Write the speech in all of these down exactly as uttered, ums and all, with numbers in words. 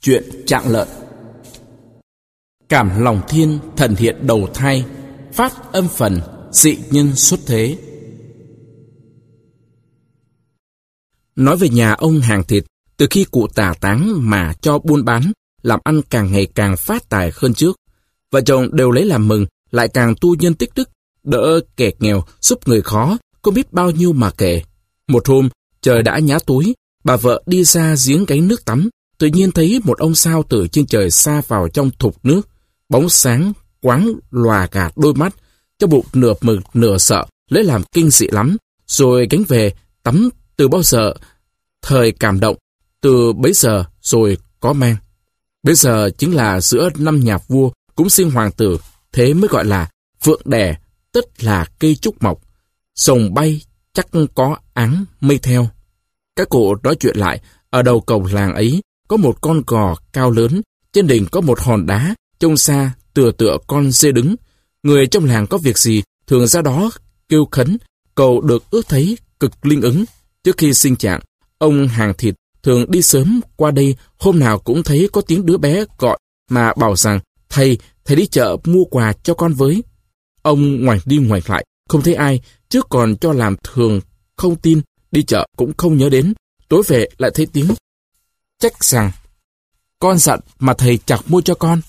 Chuyện Trạng Lợn. Cảm lòng thiên thần hiện đầu thai, phát âm phần dị nhân xuất thế. Nói về nhà ông hàng thịt, từ khi cụ tả táng mà cho buôn bán, làm ăn càng ngày càng phát tài hơn trước. Vợ chồng đều lấy làm mừng, lại càng tu nhân tích đức, đỡ kẻ nghèo, giúp người khó, không biết bao nhiêu mà kể. Một hôm, trời đã nhá tối, bà vợ đi ra giếng gánh nước tắm, tự nhiên thấy một ông sao từ trên trời xa vào trong thục nước, bóng sáng, quáng lòa gạt đôi mắt, cho bụng nửa mừng nửa sợ, lấy làm kinh dị lắm, rồi gánh về, tắm từ bao giờ, thời cảm động, từ bấy giờ rồi có mang. Bây giờ chính là giữa năm nhà vua, cũng sinh hoàng tử, thế mới gọi là vượng đẻ, tất là cây trúc mọc, rồng bay chắc có áng mây theo. Các cụ nói chuyện lại, ở đầu cầu làng ấy có một con gò cao lớn, trên đỉnh có một hòn đá, trông xa tựa tựa con dê đứng. Người trong làng có việc gì thường ra đó kêu khấn, cầu được ước thấy cực linh ứng. Trước khi sinh trạng, ông hàng thịt thường đi sớm qua đây, hôm nào cũng thấy có tiếng đứa bé gọi mà bảo rằng thầy, thầy đi chợ mua quà cho con với. Ông ngoảnh đi ngoảnh lại, không thấy ai, trước còn cho làm thường không tin, đi chợ cũng không nhớ đến. Tối về lại thấy tiếng trách rằng con giận mà thầy chẳng mua cho con.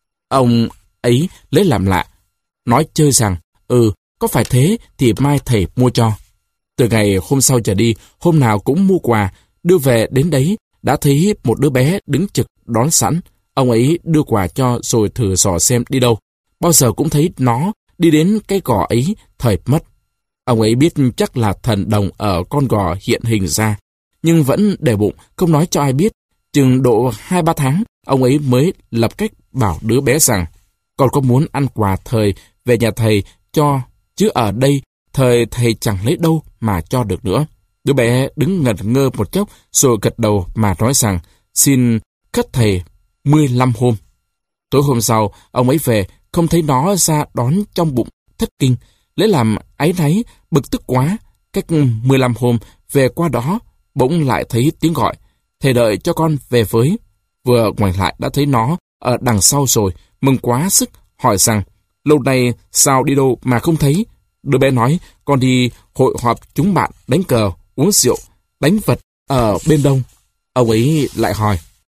Ông ấy lấy làm lạ, nói chơi rằng ừ, có phải thế thì mai thầy mua cho. Từ ngày hôm sau trở đi, hôm nào cũng mua quà, đưa về đến đấy đã thấy một đứa bé đứng trực đón sẵn. Ông ấy đưa quà cho rồi thử dò xem đi đâu. Bao giờ cũng thấy nó đi đến cái gò ấy, thời mất. Ông ấy biết chắc là thần đồng ở con gò hiện hình ra, nhưng vẫn để bụng, không nói cho ai biết. Chừng độ hai ba tháng, ông ấy mới lập cách bảo đứa bé rằng con có muốn ăn quà thời về nhà thầy cho, chứ ở đây thời thầy chẳng lấy đâu mà cho được nữa. Đứa bé đứng ngẩn ngơ một chốc rồi gật đầu mà nói rằng xin khất thầy mười lăm hôm. Tối hôm sau, ông ấy về, không thấy nó ra đón trong bụng thất kinh, lấy làm áy náy, bực tức quá. Cách mười lăm hôm về qua đó, bỗng lại thấy tiếng gọi, thầy đợi cho con về với. Vừa ngoảnh lại đã thấy nó ở đằng sau rồi, mừng quá sức, hỏi rằng lâu nay sao đi đâu mà không thấy. Đứa bé nói con đi hội họp chúng bạn đánh cờ, uống rượu, đánh vật ở bên đông. Ông ấy lại hỏi,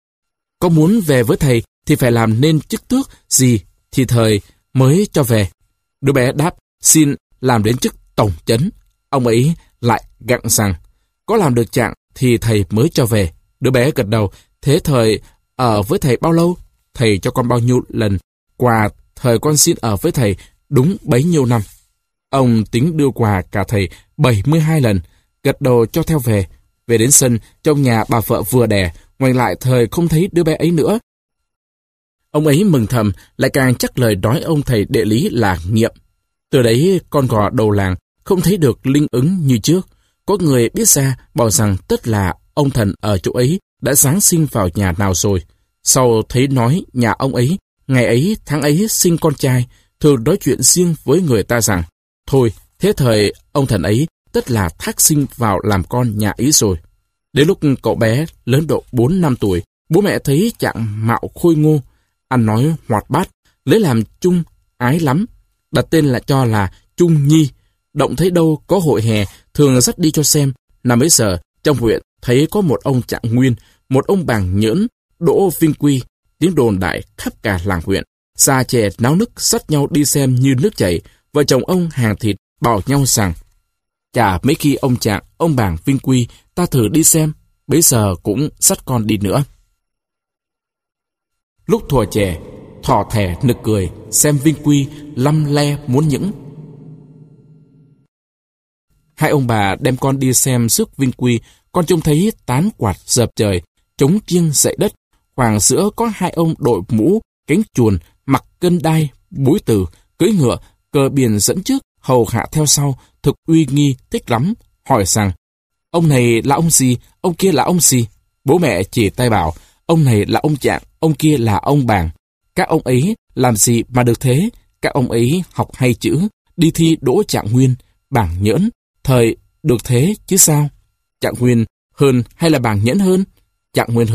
có muốn về với thầy thì phải làm nên chức tước gì thì thời mới cho về. Đứa bé đáp, xin làm đến chức tổng chấn. Ông ấy lại gặng rằng, có làm được trạng thì thầy mới cho về. Đứa bé gật đầu, thế thời ở với thầy bao lâu? Thầy cho con bao nhiêu lần? Quà thời con xin ở với thầy đúng bấy nhiêu năm. Ông tính đưa quà cả thầy bảy mươi hai lần, gật đầu cho theo về. Về đến sân, trong nhà bà vợ vừa đẻ, ngoảnh lại thời không thấy đứa bé ấy nữa. Ông ấy mừng thầm, lại càng chắc lời nói ông thầy địa lý là nghiệm. Từ đấy con gò đầu làng không thấy được linh ứng như trước. Có người biết ra bảo rằng tất là ông thần ở chỗ ấy đã giáng sinh vào nhà nào rồi. Sau thấy nói nhà ông ấy, ngày ấy tháng ấy sinh con trai, thường nói chuyện riêng với người ta rằng thôi, thế thời ông thần ấy tất là thác sinh vào làm con nhà ấy rồi. Đến lúc cậu bé lớn độ bốn năm tuổi, bố mẹ thấy trạng mạo khôi ngô, ăn nói hoạt bát, lấy làm Trung ái lắm, đặt tên là cho là Trung Nhi. Động thấy đâu có hội hè, thường dắt đi cho xem. Năm bấy giờ, trong huyện thấy có một ông Trạng Nguyên, một ông Bàng Nhỡn, Đỗ Vinh Quy, tiếng đồn đại khắp cả làng huyện. Già trẻ náo nức dắt nhau đi xem như nước chảy. Vợ chồng ông hàng thịt bảo nhau rằng chả mấy khi ông Trạng, ông Bàng Vinh Quy ta thử đi xem, bấy giờ cũng dắt con đi nữa. Lúc thuở trẻ, thỏ thẻ nực cười, xem Vinh Quy lăm le muốn những. Hai ông bà đem con đi xem rước Vinh Quy, con trông thấy tán quạt dợp trời, trống chiêng dậy đất. Khoảng giữa có hai ông đội mũ, cánh chuồn, mặc cân đai, búi từ, cưỡi ngựa, cờ biển dẫn trước, hầu hạ theo sau, thực uy nghi thích lắm. Hỏi rằng, ông này là ông gì, ông kia là ông gì? Bố mẹ chỉ tay bảo, ông này là ông Trạng, ông kia là ông Bàng. Các ông ấy làm gì mà được thế? Các ông ấy học hay chữ, đi thi đỗ Trạng Nguyên, Bàng Nhỡn, thời được thế chứ sao? Trạng Nguyên hơn hay là Bàng Nhỡn hơn? Trạng Nguyên hơn.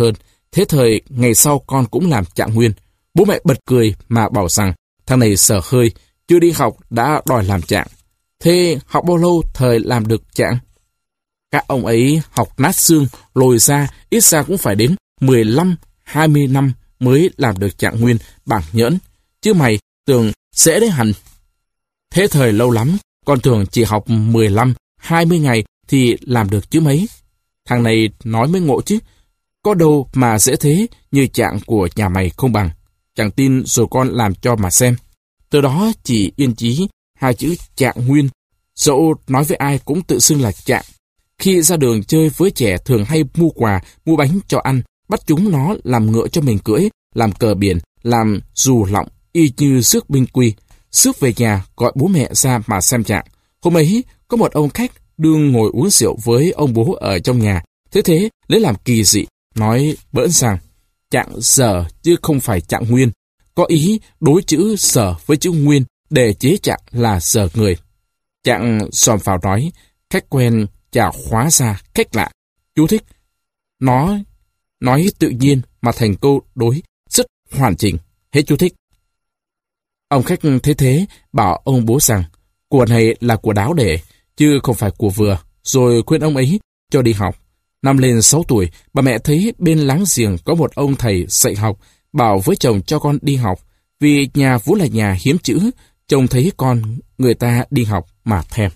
Thế thời, ngày sau con cũng làm trạng nguyên. Bố mẹ bật cười mà bảo rằng thằng này xờ hơi, chưa đi học đã đòi làm trạng. Thế học bao lâu thời làm được trạng? Các ông ấy học nát xương, lồi ra, ít ra cũng phải đến mười lăm hai mươi năm mới làm được trạng nguyên bảng nhẫn. Chứ mày tưởng dễ đấy hẳn. Thế thời lâu lắm, con tưởng chỉ học mười lăm hai mươi ngày thì làm được chứ mấy. Thằng này nói mới ngộ chứ. Có đâu mà dễ thế như trạng của nhà mày không bằng. Chẳng tin rồi con làm cho mà xem. Từ đó chỉ yên chí hai chữ trạng nguyên. Dẫu nói với ai cũng tự xưng là trạng. Khi ra đường chơi với trẻ thường hay mua quà, mua bánh cho ăn, bắt chúng nó làm ngựa cho mình cưỡi, làm cờ biển, làm dù lọng, y như rước binh quy. Rước về nhà gọi bố mẹ ra mà xem trạng. Hôm ấy có một ông khách đương ngồi uống rượu với ông bố ở trong nhà. Thế thế lấy làm kỳ dị, nói bỡn rằng trạng sở chứ không phải trạng nguyên. Có ý đối chữ sở với chữ nguyên để chế trạng là sở người. Trạng xòm vào nói, khách quen chả khóa ra cách lạ. Chú thích. Nó nói tự nhiên mà thành câu đối rất hoàn chỉnh. Hết chú thích. Ông khách thế thế bảo ông bố rằng của này là của đáo để, chứ không phải của vừa, rồi khuyên ông ấy cho đi học. Năm lên sáu tuổi, bà mẹ thấy bên láng giềng có một ông thầy dạy học, bảo với chồng cho con đi học, vì nhà vốn là nhà hiếm chữ, chồng thấy con người ta đi học mà thèm.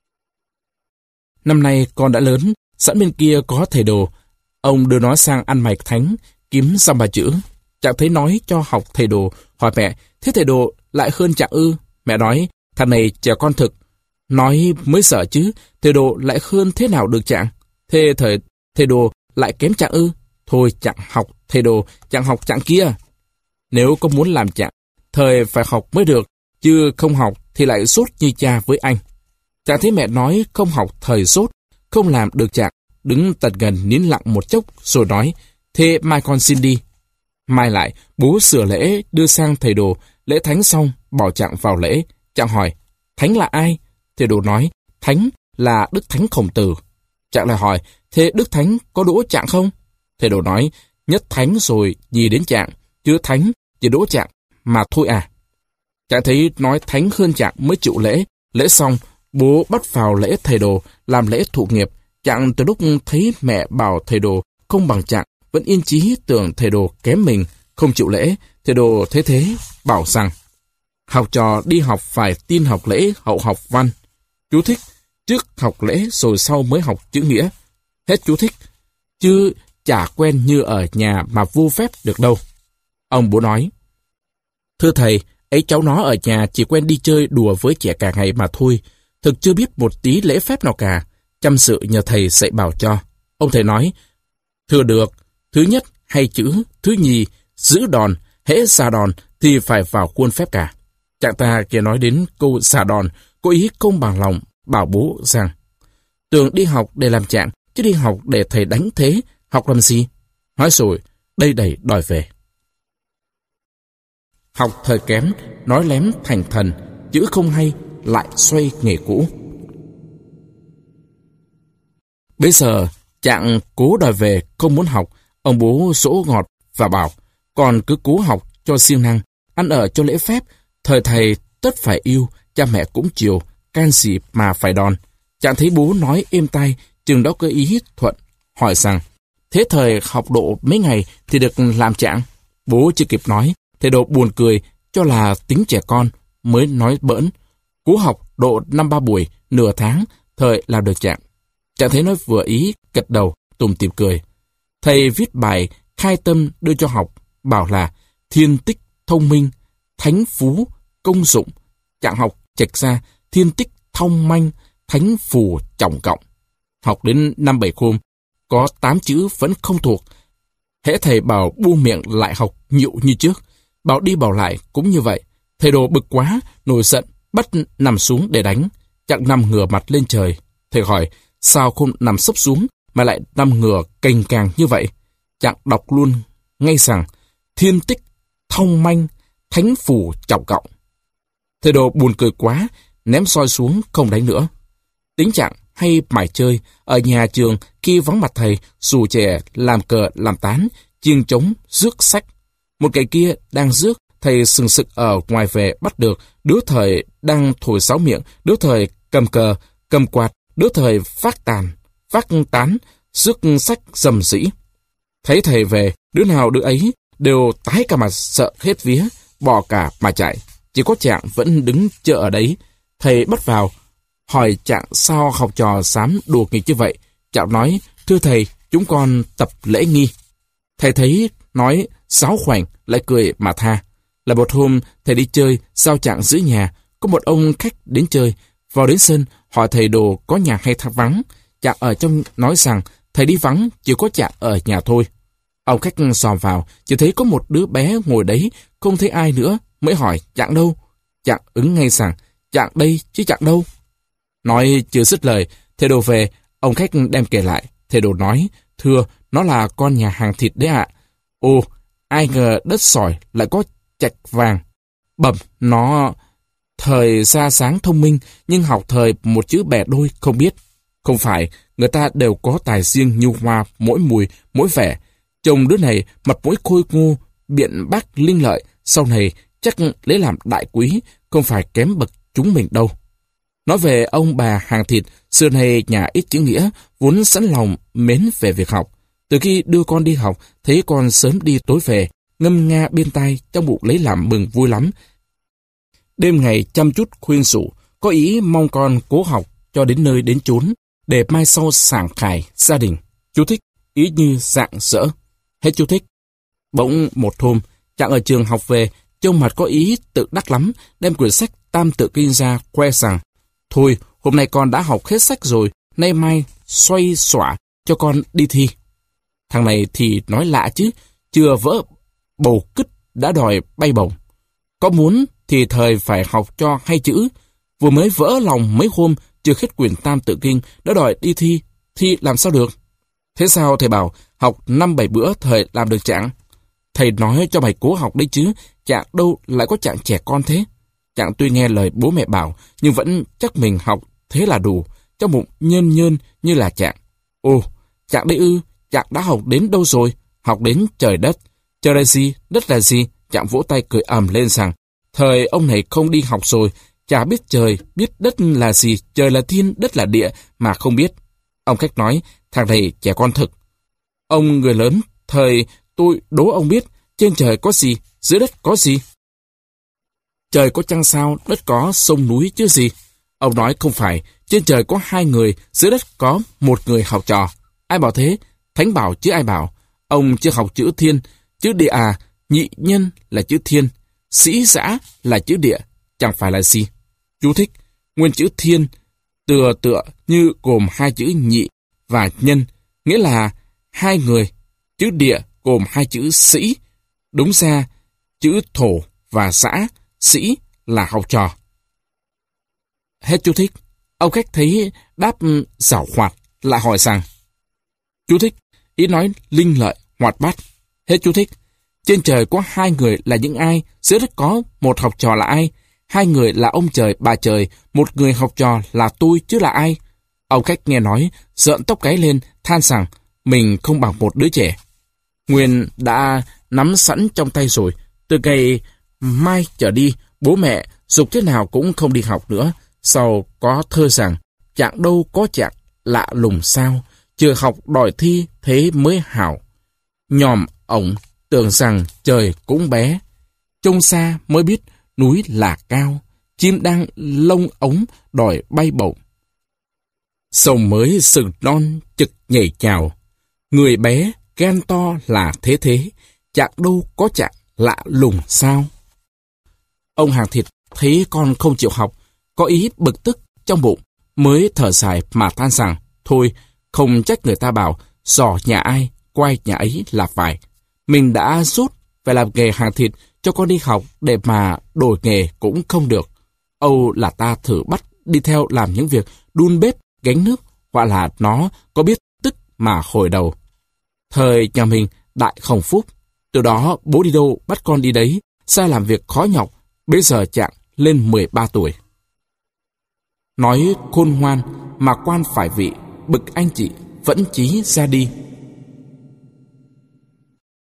Năm nay con đã lớn, sẵn bên kia có thầy đồ, ông đưa nó sang ăn mày thánh, kiếm dăm ba chữ. Chẳng thấy nói cho học thầy đồ, hỏi mẹ, thế thầy đồ lại hơn Trạng ư? Mẹ nói, thằng này trẻ con thực. Nói mới sợ chứ, thầy đồ lại hơn thế nào được Trạng? Thế thời thầy đồ lại kém Trạng ư? Thôi Trạng học thầy đồ, Trạng học Trạng kia. Nếu có muốn làm Trạng, thời phải học mới được, chứ không học thì lại sốt như cha với anh. Trạng thấy mẹ nói không học thời sốt, không làm được Trạng, đứng tật gần nín lặng một chốc rồi nói, thế mai con xin đi. Mai lại, bố sửa lễ đưa sang thầy đồ, lễ thánh xong, bảo Trạng vào lễ. Trạng hỏi, thánh là ai? Thầy đồ nói, thánh là Đức Thánh Khổng Tử. Trạng lại hỏi, thế Đức Thánh có đỗ Trạng không? Thầy đồ nói, nhất thánh rồi nhì đến Trạng, chứ thánh chỉ đỗ Trạng mà thôi à. Trạng thấy nói thánh hơn Trạng mới chịu lễ. Lễ xong, bố bắt vào lễ thầy đồ, làm lễ thụ nghiệp. Trạng từ lúc thấy mẹ bảo thầy đồ không bằng Trạng, vẫn yên chí tưởng thầy đồ kém mình, không chịu lễ. Thầy đồ thế thế, bảo rằng, học trò đi học phải tin học lễ hậu học văn. Chú thích, trước học lễ rồi sau mới học chữ nghĩa. Hết chú thích, chứ chả quen như ở nhà mà vô phép được đâu. Ông bố nói, thưa thầy, ấy cháu nó ở nhà chỉ quen đi chơi đùa với trẻ cả ngày mà thôi, thực chưa biết một tí lễ phép nào cả, chăm sự nhờ thầy dạy bảo cho. Ông thầy nói, thưa được, thứ nhất hay chữ, thứ nhì giữ đòn, hễ xà đòn thì phải vào khuôn phép cả. Trạng ta kia nói đến câu xà đòn, có ý không bằng lòng, bảo bố rằng, tưởng đi học để làm Trạng, chứ đi học để thầy đánh thế, học làm gì? Nói rồi, đây đẩy đòi về. Học thời kém, nói lém thành thần, chữ không hay, lại xoay nghề cũ. Bây giờ, Trạng cố đòi về, không muốn học, ông bố dỗ ngọt và bảo, còn cứ cố học cho siêng năng, ăn ở cho lễ phép, thời thầy tất phải yêu, cha mẹ cũng chiều, can gì mà phải đòn. Trạng thấy bố nói êm tai, chừng đó có ý thuận, hỏi rằng, thế thời học độ mấy ngày thì được làm Trạng? Bố chưa kịp nói, thầy đồ buồn cười, cho là tính trẻ con, mới nói bỡn. Cố học độ năm ba buổi, nửa tháng, thời làm được Trạng. Trạng thấy nói vừa ý, gật đầu, tủm tỉm cười. Thầy viết bài khai tâm đưa cho học, bảo là thiên tích thông minh, thánh phú công dụng. Trạng học chệch ra thiên tích thông manh, thánh phù trọng cộng. Học đến năm bảy hôm, có tám chữ vẫn không thuộc. Hễ thầy bảo buông miệng lại học nhịu như trước, bảo đi bảo lại cũng như vậy. Thầy đồ bực quá, nổi giận, bắt nằm xuống để đánh. Trạng nằm ngửa mặt lên trời. Thầy hỏi, sao không nằm sấp xuống mà lại nằm ngửa cành càng như vậy? Trạng đọc luôn ngay rằng thiên tích thông manh, thánh phù trọng cộng. Thầy đồ buồn cười quá, ném soi xuống không đánh nữa. Tính Trạng hay mải chơi, ở nhà trường khi vắng mặt thầy, dù trẻ làm cờ làm tán, chiêng trống, rước sách. Một kẻ kia đang rước, thầy sừng sực ở ngoài về bắt được, đứa thời đang thổi sáo miệng, đứa thời cầm cờ, cầm quạt, đứa thời phát tàn, phát tán, rước sách rầm rĩ. Thấy thầy về, đứa nào đứa ấy đều tái cả mặt sợ hết vía, bỏ cả mà chạy. Chỉ có Trạng vẫn đứng chờ ở đấy. Thầy bắt vào, hỏi Trạng sao học trò dám đùa nghịch như vậy. Trạng nói, thưa thầy, chúng con tập lễ nghi. Thầy thấy nói sáu khoảnh, lại cười mà tha. Là một hôm, thầy đi chơi, giao Trạng giữ nhà. Có một ông khách đến chơi, vào đến sân, hỏi thầy đồ có nhà hay thắc vắng. Trạng ở trong nói rằng, thầy đi vắng, chỉ có Trạng ở nhà thôi. Ông khách xòm vào, chỉ thấy có một đứa bé ngồi đấy, không thấy ai nữa, mới hỏi Trạng đâu. Trạng ứng ngay rằng, Trạng đây chứ Trạng đâu. Nói chưa dứt lời, thầy đồ về, ông khách đem kể lại. Thầy đồ nói, thưa, nó là con nhà hàng thịt đấy ạ. Ồ, ai ngờ đất sỏi lại có trạch vàng. Bẩm, nó thời ra sáng thông minh, nhưng học thời một chữ bẻ đôi không biết. Không phải, người ta đều có tài riêng như hoa, mỗi mùi, mỗi vẻ. Chồng đứa này mặt mũi khôi ngô, biện bác linh lợi, sau này chắc lấy làm đại quý, không phải kém bậc chúng mình đâu. Nói về ông bà hàng thịt, xưa nay nhà ít chữ nghĩa, vốn sẵn lòng mến về việc học. Từ khi đưa con đi học, thấy con sớm đi tối về, ngâm nga bên tai, trong bụng lấy làm mừng vui lắm. Đêm ngày chăm chút khuyên rủ, có ý mong con cố học cho đến nơi đến chốn, để mai sau sảng khải gia đình. Chú thích, ý như rạng rỡ. Hết chú thích. Bỗng một hôm, Trạng ở trường học về, trông mặt có ý tự đắc lắm, đem quyển sách Tam Tự Kinh ra khoe rằng, thôi, hôm nay con đã học hết sách rồi, nay mai xoay xỏa cho con đi thi. Thằng này thì nói lạ chứ, chưa vỡ bầu cứt đã đòi bay bổng. Có muốn thì thời phải học cho hay chữ, vừa mới vỡ lòng mấy hôm, chưa hết quyển Tam Tự Kinh, đã đòi đi thi, thi làm sao được. Thế sao thầy bảo học năm bảy bữa thời làm được Trạng? Thầy nói cho mày cố học đấy chứ, Trạng đâu lại có Trạng trẻ con thế. Trạng tuy nghe lời bố mẹ bảo, nhưng vẫn chắc mình học thế là đủ, trong bụng nhơn nhơn như là Trạng. Ồ, Trạng đây ư, Trạng đã học đến đâu rồi? Học đến trời đất. Trời là gì, đất là gì? Trạng vỗ tay cười ầm lên rằng, thời ông này không đi học rồi, chả biết trời, biết đất là gì, trời là thiên, đất là địa, mà không biết. Ông khách nói, thằng này trẻ con thực. Ông người lớn, thời tôi đố ông biết, trên trời có gì, dưới đất có gì? Trời có trăng sao, đất có sông núi chứ gì? Ông nói không phải, trên trời có hai người, dưới đất có một người học trò. Ai bảo thế? Thánh bảo chứ ai bảo. Ông chưa học chữ thiên, chữ địa à, nhị nhân là chữ thiên, sĩ giã là chữ địa, chẳng phải là gì. Chú thích, nguyên chữ thiên, tựa tựa như gồm hai chữ nhị và nhân, nghĩa là hai người, chữ địa gồm hai chữ sĩ. Đúng ra, chữ thổ và xã, sĩ là học trò. Hết chú thích. Ông khách thấy đáp giảo hoạt, lại hỏi rằng, chú thích, ý nói linh lợi, hoạt bát. Hết chú thích. Trên trời có hai người là những ai, dưới đất có một học trò là ai? Hai người là ông trời, bà trời, một người học trò là tôi chứ là ai? Ông khách nghe nói, rợn tóc gáy lên, than rằng mình không bằng một đứa trẻ. Nguyên đã nắm sẵn trong tay rồi, từ ngày mai trở đi, bố mẹ dục thế nào cũng không đi học nữa. Sau có thơ rằng, Trạng đâu có Trạng lạ lùng sao, chưa học đòi thi thế mới hảo. Nhòm ổng tưởng rằng trời cũng bé, trông xa mới biết núi là cao, chim đang lông ống đòi bay bổng. Sông mới sừng non chực nhảy chào, người bé gan to là thế thế, Trạng đâu có Trạng lạ lùng sao. Ông hàng thịt thấy con không chịu học, có ý bực tức trong bụng, mới thở dài mà than rằng, thôi, không trách người ta bảo, giỏ nhà ai, quay nhà ấy là phải. Mình đã rút phải làm nghề hàng thịt, cho con đi học để mà đổi nghề cũng không được. Âu là ta thử bắt đi theo làm những việc đun bếp, gánh nước, hoặc là nó có biết tức mà hồi đầu. Thời nhà mình đại không phúc, từ đó bố đi đâu bắt con đi đấy, sai làm việc khó nhọc, bây giờ Trạng lên mười ba tuổi. Nói khôn ngoan mà quan phải vị, bực anh chị vẫn chí ra đi.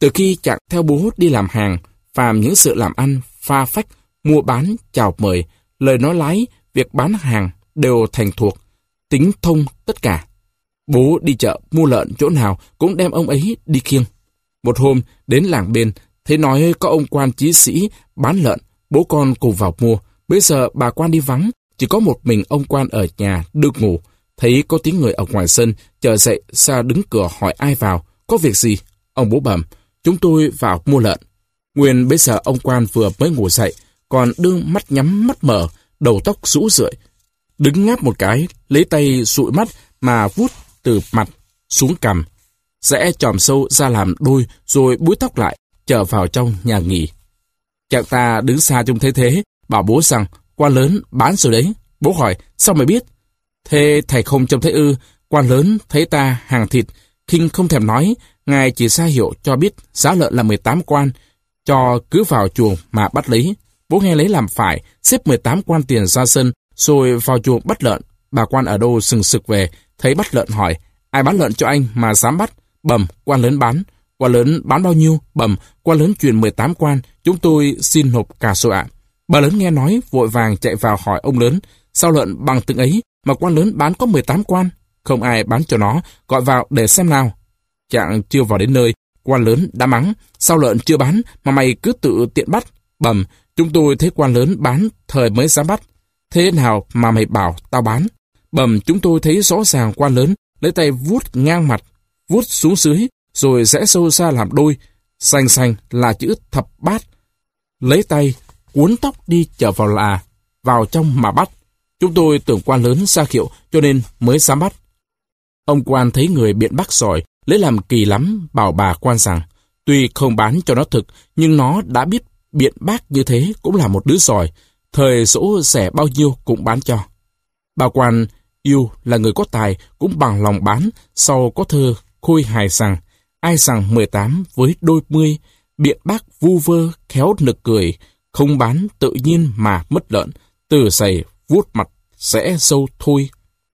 Từ khi Trạng theo bố đi làm hàng, phàm những sự làm ăn, pha phách, mua bán, chào mời, lời nói lái, việc bán hàng đều thành thuộc, tính thông tất cả. Bố đi chợ mua lợn chỗ nào cũng đem ông ấy đi khiêng. Một hôm đến làng bên, thấy nói có ông quan chí sĩ bán lợn, bố con cùng vào mua. Bây giờ bà quan đi vắng, chỉ có một mình ông quan ở nhà được ngủ. Thấy có tiếng người ở ngoài sân, chờ dậy ra đứng cửa hỏi ai vào, có việc gì? Ông bố bẩm, chúng tôi vào mua lợn. Nguyên bây giờ ông quan vừa mới ngủ dậy, còn đương mắt nhắm mắt mở, đầu tóc rũ rượi. Đứng ngáp một cái, lấy tay dụi mắt mà vuốt từ mặt xuống cằm, rẽ chòm sâu ra làm đôi rồi búi tóc lại, trở vào trong nhà nghỉ. Chàng ta đứng xa trông thấy thế, bảo bố rằng quan lớn bán rồi đấy. Bố hỏi, sao mày biết? Thế thầy không trông thấy ư? Quan lớn thấy ta hàng thịt, khinh không thèm nói, ngài chỉ ra hiệu cho biết giá lợn là mười tám quan, cho cứ vào chuồng mà bắt lấy. Bố nghe lấy làm phải, xếp mười tám quan tiền ra sân, rồi vào chuồng bắt lợn. Bà quan ở đâu sừng sực về, thấy bắt lợn hỏi, ai bán lợn cho anh mà dám bắt? Bẩm, quan lớn bán. Quan lớn bán bao nhiêu? Bẩm, quan lớn truyền mười tám quan, chúng tôi xin nộp cả số ạ. Bà lớn nghe nói, vội vàng chạy vào hỏi ông lớn, sao lợn bằng từng ấy mà quan lớn bán có mười tám quan? Không ai bán cho nó, gọi vào để xem nào. Chàng chưa vào đến nơi, quan lớn đã mắng, sao lợn chưa bán mà mày cứ tự tiện bắt? Bẩm, chúng tôi thấy quan lớn bán thời mới dám bắt. Thế nào mà mày bảo tao bán? Bẩm, chúng tôi thấy rõ ràng quan lớn lấy tay vuốt ngang mặt, vuốt xuống dưới, rồi rẽ sâu ra làm đôi, xanh xanh là chữ thập bát. Lấy tay cuốn tóc đi trở vào là, vào trong mà bắt. Chúng tôi tưởng quan lớn ra hiệu cho nên mới dám bắt. Ông quan thấy người biện bác giỏi, lấy làm kỳ lắm, bảo bà quan rằng, tuy không bán cho nó thực, nhưng nó đã biết biện bác như thế cũng là một đứa giỏi, thời dỗ rẻ bao nhiêu cũng bán cho. Bà quan yêu là người có tài, cũng bằng lòng bán, sau có thơ khôi hài rằng, ai rằng mười tám với đôi mươi, biện bác vu vơ, khéo nực cười, không bán tự nhiên mà mất lợn, từ giày vuốt mặt sẽ sâu thôi.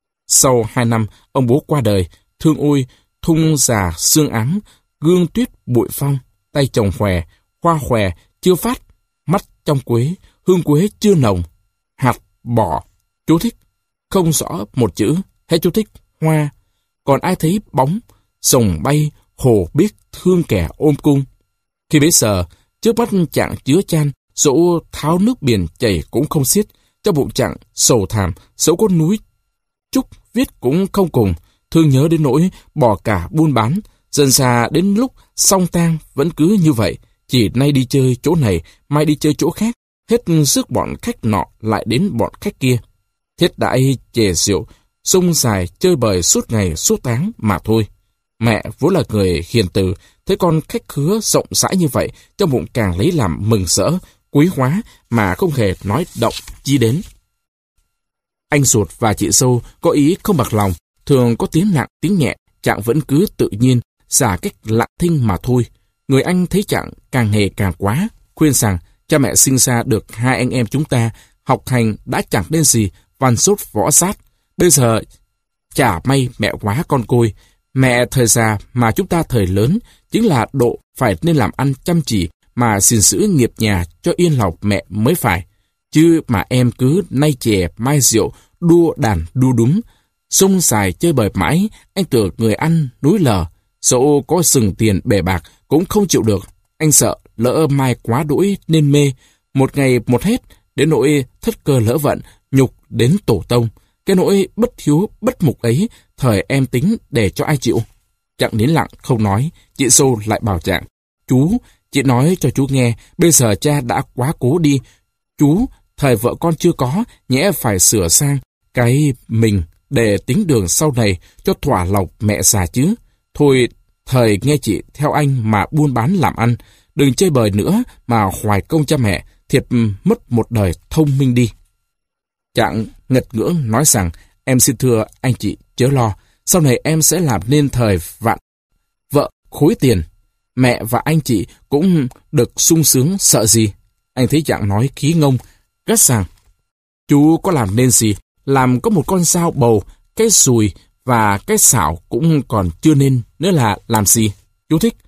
Sau hai năm, ông bố qua đời, thương ôi, thung già xương ám, gương tuyết bụi phong, tay chồng khỏe, hoa khỏe, chưa phát, mắt trong quế, hương quế chưa nồng, hạt bỏ, chú thích, không rõ một chữ, hết chú thích, hoa. Còn ai thấy bóng, rồng bay, hồ biết thương kẻ ôm cung. Khi bấy giờ, trước mắt Trạng chứa chan, dẫu tháo nước biển chảy cũng không xiết, trong bụng Trạng sầu thảm, dẫu có núi trúc viết cũng không cùng, thương nhớ đến nỗi bỏ cả buôn bán. Dần xa đến lúc song tang vẫn cứ như vậy, chỉ nay đi chơi chỗ này, mai đi chơi chỗ khác, hết sức bọn khách nọ lại đến bọn khách kia. Thiết đãi chè rượu, sông dài chơi bời suốt ngày suốt tháng mà thôi. Mẹ vốn là người hiền từ, thấy con khách khứa rộng rãi như vậy, trong bụng càng lấy làm mừng rỡ, quý hóa mà không hề nói động chi đến. Anh ruột và chị dâu có ý không bạc lòng, thường có tiếng nặng tiếng nhẹ, Trạng vẫn cứ tự nhiên, giả cách lặng thinh mà thôi. Người anh thấy Trạng càng ngày càng quá, khuyên rằng cha mẹ sinh ra được hai anh em chúng ta, học hành đã chẳng nên gì, văn sốt võ sát. Bây giờ chả may mẹ quá con côi, mẹ thời già mà chúng ta thời lớn, chính là độ phải nên làm ăn chăm chỉ mà gìn giữ nghiệp nhà cho yên lòng mẹ mới phải. Chứ mà em cứ nay chè mai rượu, đua đàn đua đúng, sông dài chơi bời mãi, anh tưởng người ăn núi lờ, dẫu có sừng tiền bể bạc cũng không chịu được. Anh sợ lỡ mai quá đỗi nên mê, một ngày một hết, đến nỗi thất cơ lỡ vận, nhục đến tổ tông. Cái nỗi bất hiếu bất mục ấy, thời em tính để cho ai chịu? Trạng nín lặng không nói, chị dâu lại bảo Trạng, chú, chị nói cho chú nghe, bây giờ cha đã quá cố đi. Chú, thời vợ con chưa có, nhẽ phải sửa sang cái mình để tính đường sau này cho thỏa lòng mẹ già chứ. Thôi, thời nghe chị theo anh mà buôn bán làm ăn, đừng chơi bời nữa mà hoài công cha mẹ, thiệt mất một đời thông minh đi. Trạng ngật ngưỡng nói rằng, em xin thưa anh chị chớ lo, sau này em sẽ làm nên thời vạn vợ khối tiền, mẹ và anh chị cũng được sung sướng sợ gì. Anh thấy Trạng nói khí ngông, gắt rằng, chú có làm nên gì, làm có một con dao bầu, cái sùi và cái xảo cũng còn chưa nên, nữa là làm gì. Chú thích,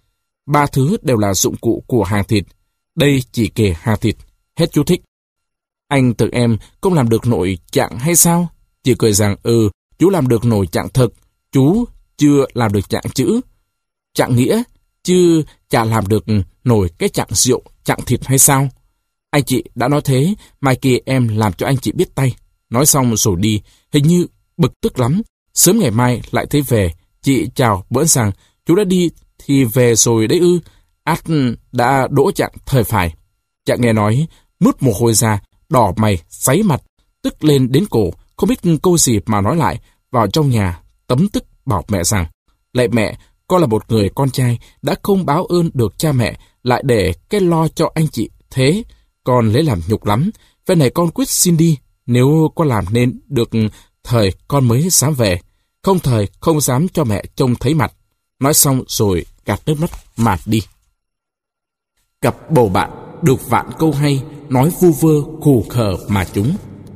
Ba thứ đều là dụng cụ của hàng thịt. Đây chỉ kể hàng thịt. Hết chú thích. Anh tưởng em không làm được nồi chạng hay sao? Chị cười rằng, ừ, chú làm được nồi chạng thực, chú chưa làm được chạng chữ. Chạng nghĩa, chứ chả làm được nổi cái chạng rượu, chạng thịt hay sao? Anh chị đã nói thế, mai kia em làm cho anh chị biết tay. Nói xong rồi đi, hình như bực tức lắm. Sớm ngày mai lại thấy về, chị chào bỡn rằng, chú đã đi thì về rồi đấy ư. Át đã đỗ chạng thời phải. Chạng nghe nói, mướt mồ hôi ra, đỏ mày, sáy mặt, tức lên đến cổ, không biết câu gì mà nói lại, vào trong nhà, tấm tức bảo mẹ rằng, lạy mẹ, con là một người con trai, đã không báo ơn được cha mẹ, lại để cái lo cho anh chị, thế, con lấy làm nhục lắm, về này con quyết xin đi, nếu con làm nên được thời con mới dám về, không thời không dám cho mẹ trông thấy mặt. Nói xong rồi gạt nước mắt mà đi. Gặp bầu bạn, được vạn câu hay, nói vu vơ, khù khờ mà chúng.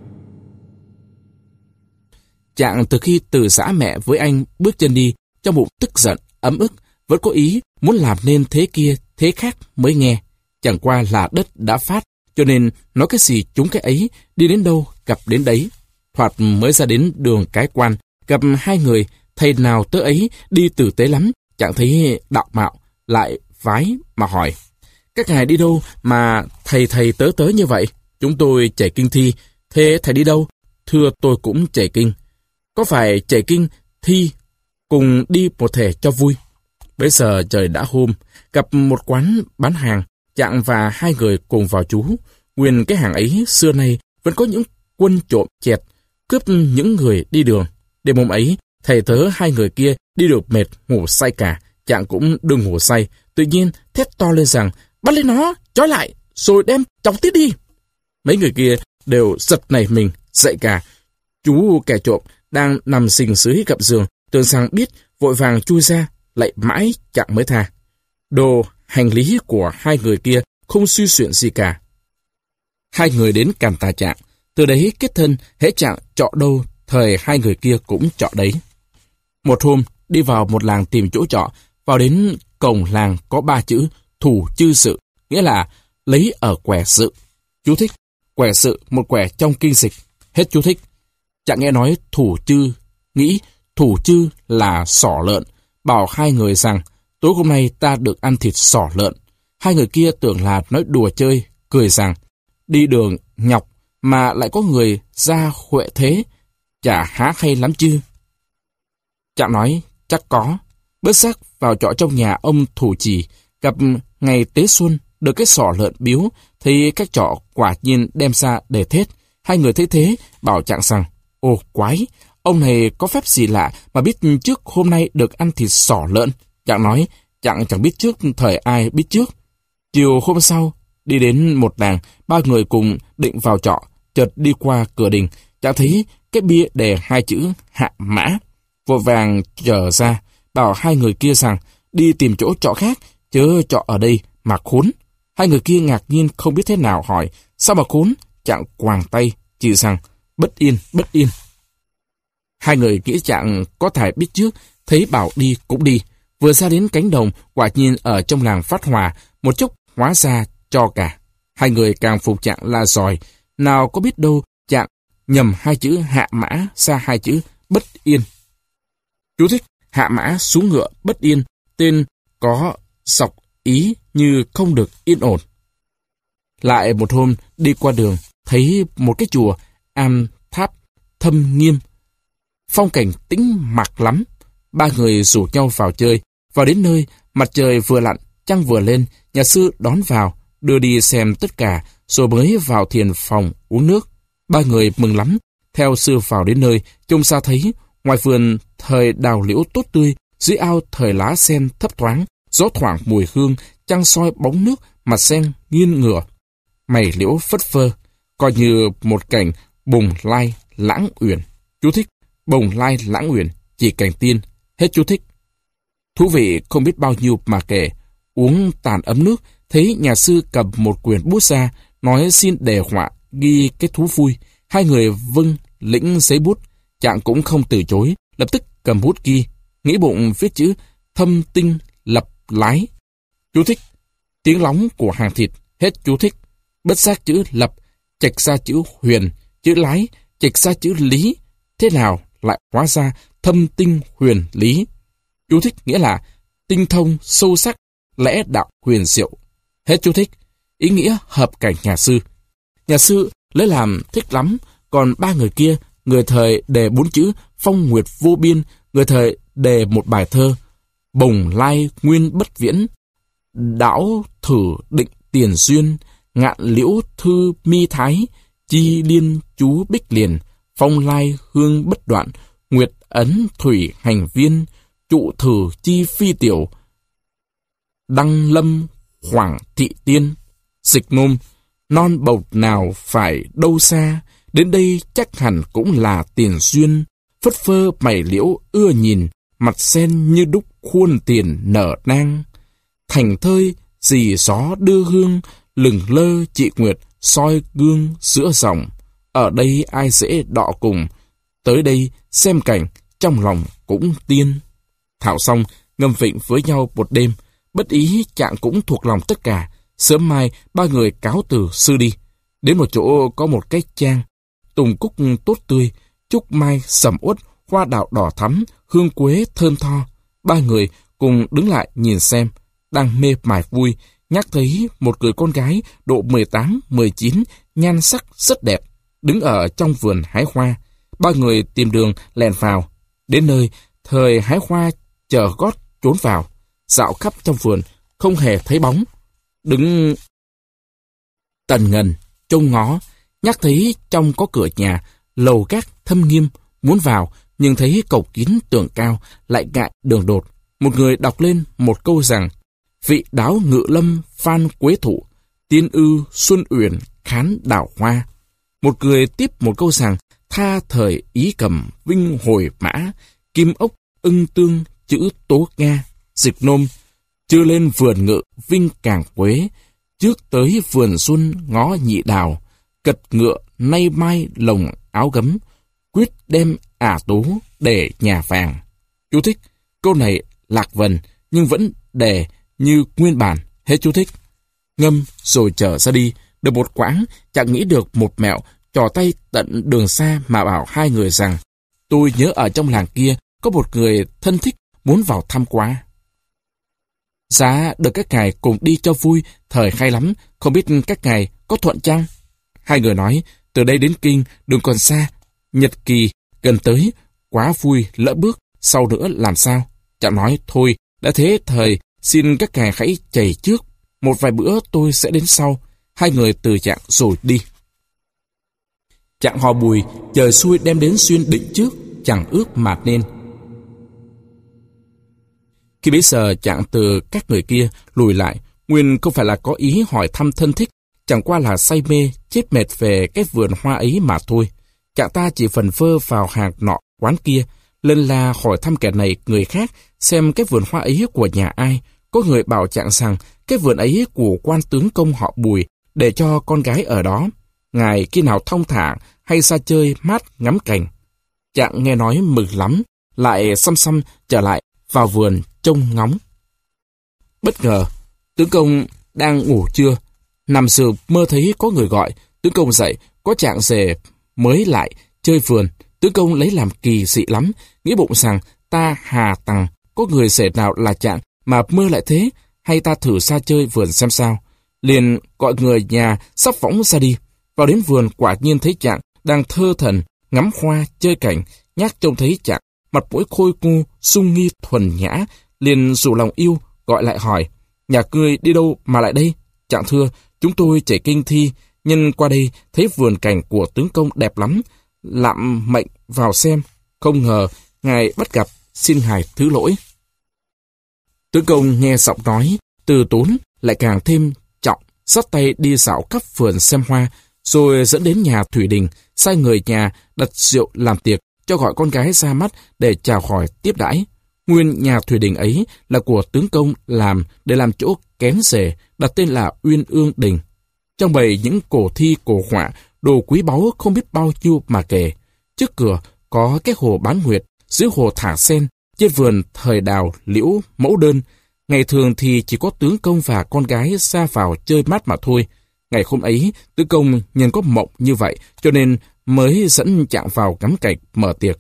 Chạng từ khi từ giã mẹ với anh bước chân đi, trong bụng tức giận, ấm ức, vẫn có ý muốn làm nên thế kia, thế khác mới nghe. Chẳng qua là đất đã phát, cho nên nói cái gì chúng cái ấy, đi đến đâu gặp đến đấy. Thoạt mới ra đến đường Cái Quan, gặp hai người, thầy nào tớ ấy đi tử tế lắm, chẳng thấy đạo mạo, lại vái mà hỏi. Các ngài đi đâu mà thầy thầy tớ tớ như vậy? Chúng tôi chạy kinh thi, thế thầy đi đâu? Thưa tôi cũng chạy kinh. Có phải chạy kinh thi cùng đi một thể cho vui? Bây giờ trời đã hôm, gặp một quán bán hàng, Chạng và hai người cùng vào trú. Nguyên cái hàng ấy xưa nay vẫn có những quân trộm chẹt, cướp những người đi đường. Đêm hôm ấy, thầy tớ hai người kia đi được mệt, ngủ say cả. Chạng cũng đừng ngủ say, tự nhiên thét to lên rằng, bắt lên nó, trói lại, rồi đem chọc tiết đi. Mấy người kia đều giật nảy mình, dậy cả. Chú kẻ trộm đang nằm xình dưới gầm giường, tưởng rằng biết, vội vàng chui ra, lại mãi Chạng mới tha. Đồ hành lý của hai người kia không suy xuyển gì cả. Hai người đến càn tà Chạng, từ đấy kết thân, hễ Chạng trọ đâu, thời hai người kia cũng trọ đấy. Một hôm, đi vào một làng tìm chỗ trọ, vào đến cổng làng có ba chữ thủ chư sự, nghĩa là lấy ở quẻ sự. Chú thích, quẻ sự, một quẻ trong kinh dịch. Hết chú thích. Chạng nghe nói thủ chư, nghĩ thủ chư là sỏ lợn, bảo hai người rằng tối hôm nay ta được ăn thịt sỏ lợn. Hai người kia tưởng là nói đùa chơi, cười rằng đi đường nhọc mà lại có người ra huệ thế, chả há hay lắm chứ. Chạng nói chắc có. Bớt xác vào trọ trong nhà ông thủ chỉ, gặp ngày tế xuân được cái sỏ lợn biếu, thấy các trọ quả nhiên đem ra để thết. Hai người thấy thế bảo Chạng rằng, ồ quái, ông này có phép gì lạ mà biết trước hôm nay được ăn thịt sỏ lợn. Chạng nói, Chạng chẳng biết trước thời ai biết trước. Chiều hôm sau, đi đến một làng, ba người cùng định vào trọ, chợt đi qua cửa đình, Chạng thấy cái bia đề hai chữ Hạ Mã. Vội vàng trở ra, bảo hai người kia rằng, đi tìm chỗ trọ khác, chớ trọ ở đây mà khốn. Hai người kia ngạc nhiên không biết thế nào hỏi, sao mà khốn? Chạng quàng tay, chỉ rằng, bất yên, bất yên. Hai người nghĩ Chạng có thể biết trước, thấy bảo đi cũng đi. Vừa ra đến cánh đồng, quả nhiên ở trong làng phát hòa, một chốc hóa ra cho cả. Hai người càng phục Chạng là giỏi, nào có biết đâu Chạng nhầm hai chữ Hạ Mã ra hai chữ bất yên. Chú thích, Hạ Mã xuống ngựa bất yên, tên có sọc ý như không được yên ổn. Lại một hôm đi qua đường, thấy một cái chùa am tháp thâm nghiêm, phong cảnh tĩnh mặc lắm. Ba người rủ nhau vào chơi. Vào đến nơi, mặt trời vừa lặn, trăng vừa lên, nhà sư đón vào, đưa đi xem tất cả, rồi mới vào thiền phòng uống nước. Ba người mừng lắm. Theo sư vào đến nơi, trông xa thấy, ngoài vườn thời đào liễu tốt tươi, dưới ao thời lá sen thấp thoáng, gió thoảng mùi hương, trăng soi bóng nước, mặt sen nghiêng ngửa, mày liễu phất phơ, coi như một cảnh bồng lai lãng uyển. Chú thích, bồng lai lãng uyển, chỉ cảnh tiên. Hết chú thích. Thú vị không biết bao nhiêu mà kể. Uống tàn ấm nước, thấy nhà sư cầm một quyển bút ra, nói xin đề họa, ghi cái thú vui. Hai người vâng lĩnh giấy bút. Chạng cũng không từ chối, lập tức cầm bút ghi, nghĩ bụng viết chữ thâm tinh lập lái. Chú thích: tiếng lóng của hàng thịt. Hết chú thích. Bất giác chữ lập, chệch ra chữ huyền, chữ lái, chệch ra chữ lý. Thế nào lại hóa ra thâm tinh huyền lý? Chú thích nghĩa là tinh thông, sâu sắc, lẽ đạo huyền diệu. Hết chú thích. Ý nghĩa hợp cảnh nhà sư. Nhà sư lấy làm thích lắm, còn ba người kia, người thời đề bốn chữ phong nguyệt vô biên, người thời đề một bài thơ bồng lai nguyên bất viễn, đảo thử định tiền duyên, ngạn liễu thư mi thái, chi liên chú bích liền, phong lai hương bất đoạn, nguyệt ấn thủy hành viên, trụ thử chi phi tiểu, đăng lâm khoảng thị tiên. Dịch nôm: non bầu nào phải đâu xa, đến đây chắc hẳn cũng là tiền duyên, phất phơ mày liễu ưa nhìn, mặt sen như đúc khuôn tiền nở nang. Thành thơi dì gió đưa hương, lừng lơ chị nguyệt soi gương giữa dòng. Ở đây ai dễ đọ cùng, tới đây xem cảnh trong lòng cũng tiên. Thảo xong, ngâm vịnh với nhau một đêm, bất ý Trạng cũng thuộc lòng tất cả. Sớm mai ba người cáo từ sư đi. Đến một chỗ có một cái trang, tùng cúc tốt tươi, trúc mai sầm uất, hoa đào đỏ thắm, hương quế thơm tho. Ba người cùng đứng lại nhìn xem. Đang mê mải vui, nhắc thấy một người con gái độ mười tám mười chín, nhan sắc rất đẹp, đứng ở trong vườn hái hoa. Ba người tìm đường lèn vào. Đến nơi, thời hái hoa chờ gót trốn vào. Dạo khắp trong vườn, không hề thấy bóng. Đứng tần ngần, trông ngó, nhắc thấy trong có cửa nhà, lầu gác thâm nghiêm, muốn vào, nhưng thấy cổng kín tường cao, lại ngại đường đột. Một người đọc lên một câu rằng: vị đáo ngự lâm phan quế thụ, tiên ư xuân uyển khán đào hoa. Một người tiếp một câu rằng: tha thời ý cầm vinh hồi mã, kim ốc ưng tương chữ tố nga. Dịch nôm: chưa lên vườn ngự vinh càng quế, trước tới vườn xuân ngó nhị đào, cật ngựa nay mai lồng áo gấm, quyết đem ả tú để nhà vàng. Chú thích: câu này lạc vần nhưng vẫn đề như nguyên bản. Hết chú thích. Ngâm rồi trở ra đi. Được một quãng, Trạng nghĩ được một mẹo, trò tay tận đường xa mà bảo hai người rằng: tôi nhớ ở trong làng kia có một người thân thích muốn vào thăm quá. Giá được các ngài cùng đi cho vui, thời hay lắm, không biết các ngài có thuận chăng? Hai người nói: từ đây đến Kinh đường còn xa, nhật kỳ gần tới, quá vui lỡ bước, sau nữa làm sao? Trạng nói: thôi, đã thế thời xin các ngài hãy chày trước, một vài bữa tôi sẽ đến sau. Hai người từ Trạng rồi đi. Trạng hò Bùi, trời xuôi đem đến xuyên định trước, chẳng ước mà nên. Khi bấy giờ Trạng từ các người kia lùi lại, nguyên không phải là có ý hỏi thăm thân thích, chẳng qua là say mê, chết mệt về cái vườn hoa ấy mà thôi. Trạng ta chỉ phần phơ vào hàng nọ quán kia, lên la hỏi thăm kẻ này người khác, xem cái vườn hoa ấy của nhà ai. Có người bảo Trạng rằng cái vườn ấy của quan tướng công họ Bùi, để cho con gái ở đó. Ngài khi nào thong thả hay ra chơi mát ngắm cảnh. Trạng nghe nói mừng lắm, lại xăm xăm trở lại vào vườn trông ngóng. Bất ngờ, tướng công đang ngủ trưa, nằm giường mơ thấy có người gọi. Tướng công dậy, có Trạng về mới lại chơi vườn. Tướng công lấy làm kỳ dị lắm, nghĩ bụng rằng ta hà tằng có người rể nào là Trạng mà mơ lại thế, hay ta thử ra chơi vườn xem sao. Liền gọi người nhà sắp võng ra đi. Vào đến vườn quả nhiên thấy Trạng đang thơ thần ngắm hoa chơi cảnh. Nhác trông thấy Trạng mặt mũi khôi cu sung nghi thuần nhã, liền rủ lòng yêu gọi lại hỏi: nhà ngươi đi đâu mà lại đây? Trạng thưa: chúng tôi chạy kinh thi, nhân qua đây thấy vườn cảnh của tướng công đẹp lắm, lạm mệnh vào xem, không ngờ ngài bắt gặp, xin ngài thứ lỗi. Tướng công nghe giọng nói từ tốn lại càng thêm trọng, dắt tay đi dạo khắp vườn xem hoa, rồi dẫn đến nhà Thủy Đình, sai người nhà đặt rượu làm tiệc, cho gọi con gái ra mắt để chào hỏi tiếp đãi. Nguyên nhà Thủy Đình ấy là của tướng công làm để làm chỗ kén rể, đặt tên là Uyên Ương Đình. Trong bầy những cổ thi cổ họa, đồ quý báu không biết bao nhiêu mà kể. Trước cửa có cái hồ bán nguyệt, dưới hồ thả sen, trên vườn thời đào liễu mẫu đơn, Ngày thường thì chỉ có tướng công và con gái ra vào chơi mát mà thôi. Ngày hôm ấy, tướng công nhân có mộng như vậy, cho nên mới dẫn Trạng vào ngắm cảnh mở tiệc.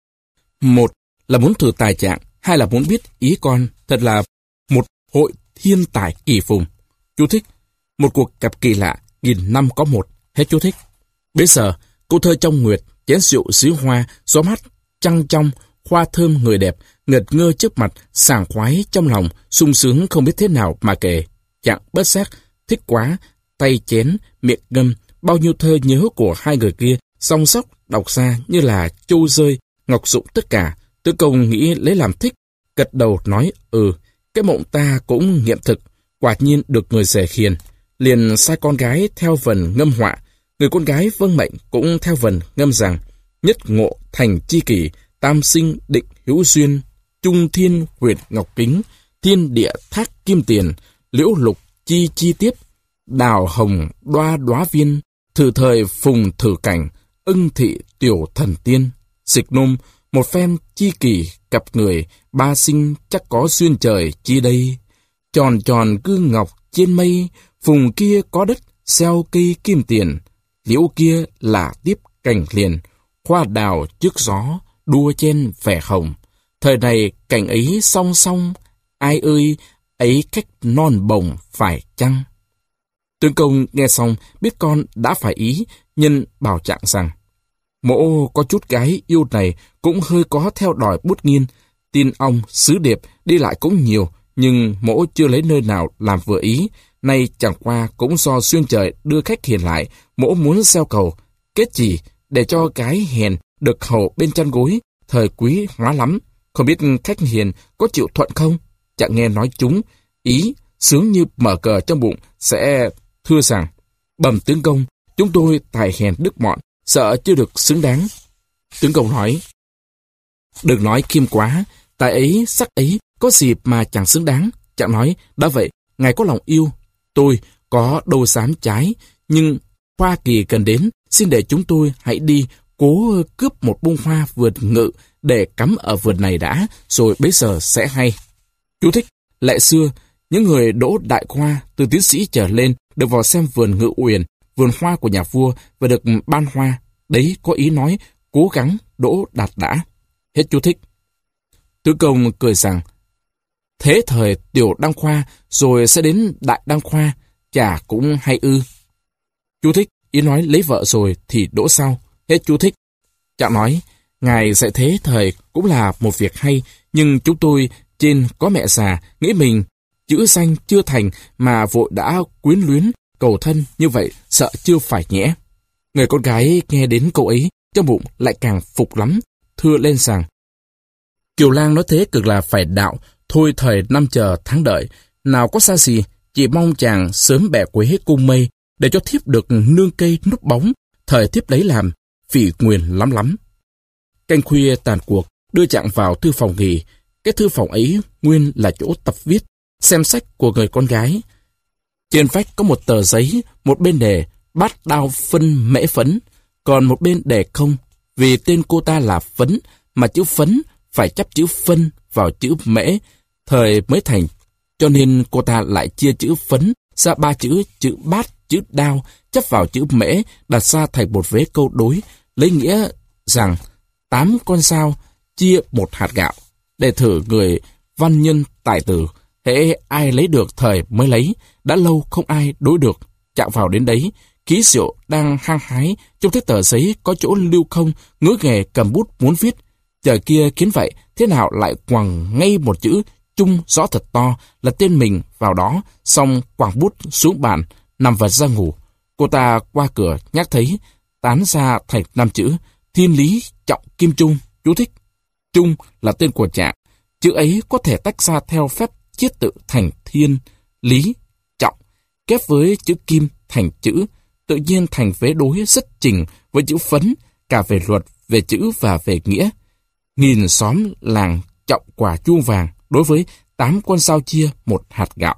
Một là muốn thử tài Trạng, hai là muốn biết ý con, thật là một hội thiên tài kỳ phùng. Chú thích, một cuộc gặp kỳ lạ, nghìn năm có một, hết chú thích. Bây giờ, câu thơ trong nguyệt, chén rượu dưới hoa, gió mát, trăng trong, hoa thơm người đẹp, ngật ngơ trước mặt, sảng khoái trong lòng, sung sướng không biết thế nào mà kể. Trạng bất giác, thích quá, tay chén, miệng ngâm, bao nhiêu thơ nhớ của hai người kia, song sóc, đọc ra như là châu rơi, ngọc dụng tất cả. Tướng công nghĩ lấy làm thích, gật đầu nói, ừ, cái mộng ta cũng nghiệm thực, quả nhiên được người rể hiền. Liền sai con gái theo vần ngâm họa, người con gái vâng mệnh cũng theo vần ngâm rằng, nhất ngộ thành chi kỷ, tam sinh định hữu duyên, trung thiên huyền ngọc kính, thiên địa thác kim tiền, liễu lục chi chi tiếp, đào hồng đoa đóa viên, thử thời phùng thử cảnh, ưng thị tiểu thần tiên. Dịch nôm, một phen chi kỳ cặp người, ba sinh chắc có duyên trời chi đây. Tròn tròn gương ngọc trên mây, phùng kia có đất, xeo cây kim tiền, liễu kia là tiếp cành liền, hoa đào trước gió, đua trên vẻ hồng. Thời này cảnh ấy song song, ai ơi, ấy cách non bồng phải chăng? Tướng công nghe xong biết con đã phải ý, nhân bảo Trạng rằng, mỗ có chút gái yêu này cũng hơi có theo đòi bút nghiên, tin ông sứ điệp đi lại cũng nhiều, nhưng mỗ chưa lấy nơi nào làm vừa ý. Nay chẳng qua cũng do duyên trời đưa khách hiền lại, mỗ muốn gieo cầu, kết chỉ để cho gái hèn được hầu bên chăn gối, thời quý hóa lắm. Không biết khách hiền có chịu thuận không? Trạng nghe nói chúng, ý, sướng như mở cờ trong bụng, sẽ thưa rằng, bẩm tướng công, chúng tôi tài hèn đức mọn, sợ chưa được xứng đáng. Tướng công nói, đừng nói khiêm quá, tài ấy, sắc ấy, có gì mà chẳng xứng đáng. Trạng nói, đã vậy, ngài có lòng yêu, tôi có đâu dám trái, nhưng hoa kỳ cần đến, xin để chúng tôi hãy đi cố cướp một bông hoa vườn ngự để cắm ở vườn này đã, rồi bấy giờ sẽ hay. Chú thích, lệ xưa, những người đỗ đại khoa từ tiến sĩ trở lên được vào xem vườn ngự uyển, vườn hoa của nhà vua và được ban hoa. Đấy có ý nói cố gắng đỗ đạt đã. Hết chú thích. Tướng công cười rằng, thế thời tiểu đăng khoa rồi sẽ đến đại đăng khoa, chả cũng hay ư. Chú thích, ý nói lấy vợ rồi thì đỗ sau. Hết chú thích. Trạng nói, ngài dạy thế thời cũng là một việc hay, nhưng chúng tôi trên có mẹ già, nghĩ mình chữ danh chưa thành mà vội đã quyến luyến, cầu thân như vậy sợ chưa phải nhẽ. Người con gái nghe đến câu ấy, trong bụng lại càng phục lắm, thưa lên rằng, Kiều Lang nói thế cực là phải đạo, thôi thời năm chờ tháng đợi, nào có xa gì, chỉ mong chàng sớm bẻ quế cung mây, để cho thiếp được nương cây núp bóng, thời thiếp lấy làm, phỉ nguyền lắm lắm. Canh khuya tàn cuộc, đưa Trạng vào thư phòng nghỉ. Cái thư phòng ấy nguyên là chỗ tập viết, xem sách của người con gái. Trên vách có một tờ giấy, một bên đề bát đao phân mễ phấn, còn một bên đề không, vì tên cô ta là Phấn, mà chữ phấn phải chắp chữ phân vào chữ mễ, thời mới thành, cho nên cô ta lại chia chữ phấn ra ba chữ, chữ bát, chữ đao, chắp vào chữ mễ, đặt ra thành một vế câu đối, lấy nghĩa rằng tám con sao chia một hạt gạo, để thử người văn nhân tài tử, hễ ai lấy được thời mới lấy, đã lâu không ai đối được. Chạm vào đến đấy, ký rượu đang hăng hái, trong thấy tờ giấy có chỗ lưu không, ngứa nghề cầm bút muốn viết. Trời kia kiến vậy, thế nào lại quẳng ngay một chữ Trung rõ thật to là tên mình vào đó, xong quẳng bút xuống bàn, nằm vật ra ngủ. Cô ta qua cửa nhắc thấy, tán ra thành năm chữ Thiên Lý Trọng Kim Trung. Chú thích, Trung là tên của Trạng, chữ ấy có thể tách ra theo phép chiết tự thành Thiên, Lý, Trọng, kép với chữ Kim thành chữ, tự nhiên thành vế đối rất chỉnh với chữ Phấn, cả về luật, về chữ và về nghĩa. Nghìn xóm làng trọng quả chuông vàng, đối với tám con sao chia một hạt gạo.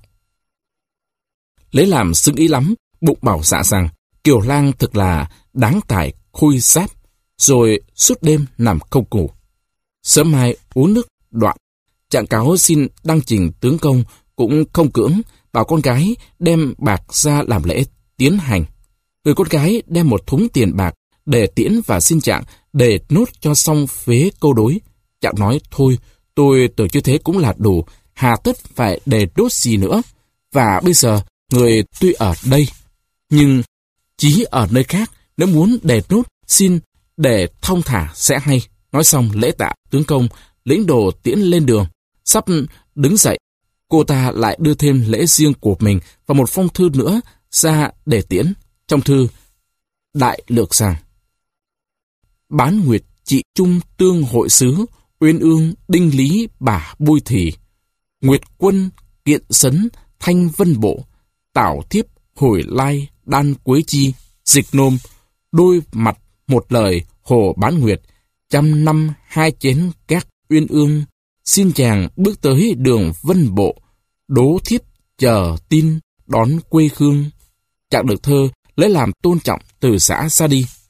Lấy làm xưng ý lắm, bụng bảo dạ rằng Kiều Lang thực là đáng tài khôi giáp, rồi suốt đêm nằm không ngủ. Sớm mai uống nước đoạn, Trạng cáo xin đăng trình tướng công cũng không cưỡng, bảo con gái đem bạc ra làm lễ tiến hành. Người con gái đem một thúng tiền bạc để tiễn và xin Trạng để nốt cho xong phế câu đối. Trạng nói, thôi, tôi tưởng như thế cũng là đủ, hà tất phải để đốt gì nữa. Và bây giờ, người tuy ở đây, nhưng chí ở nơi khác, nếu muốn để nốt, xin để thong thả sẽ hay. Nói xong lễ tạ tướng công, lĩnh đồ tiễn lên đường. Sắp đứng dậy, cô ta lại đưa thêm lễ riêng của mình và một phong thư nữa ra để tiễn. Trong thư, đại lược rằng: Bán Nguyệt trị trung tương hội sứ, Uyên ương đinh lý bà bôi thị. Nguyệt quân kiện sấn thanh vân bộ, Tảo thiếp hồi lai đan quế chi. Dịch nôm, đôi mặt một lời hồ Bán Nguyệt, trăm năm hai chén các Uyên ương. Xin chàng bước tới đường vân bộ, đố thiếp chờ tin đón quê hương. Trạng được thơ lấy làm tôn trọng từ xã ra đi.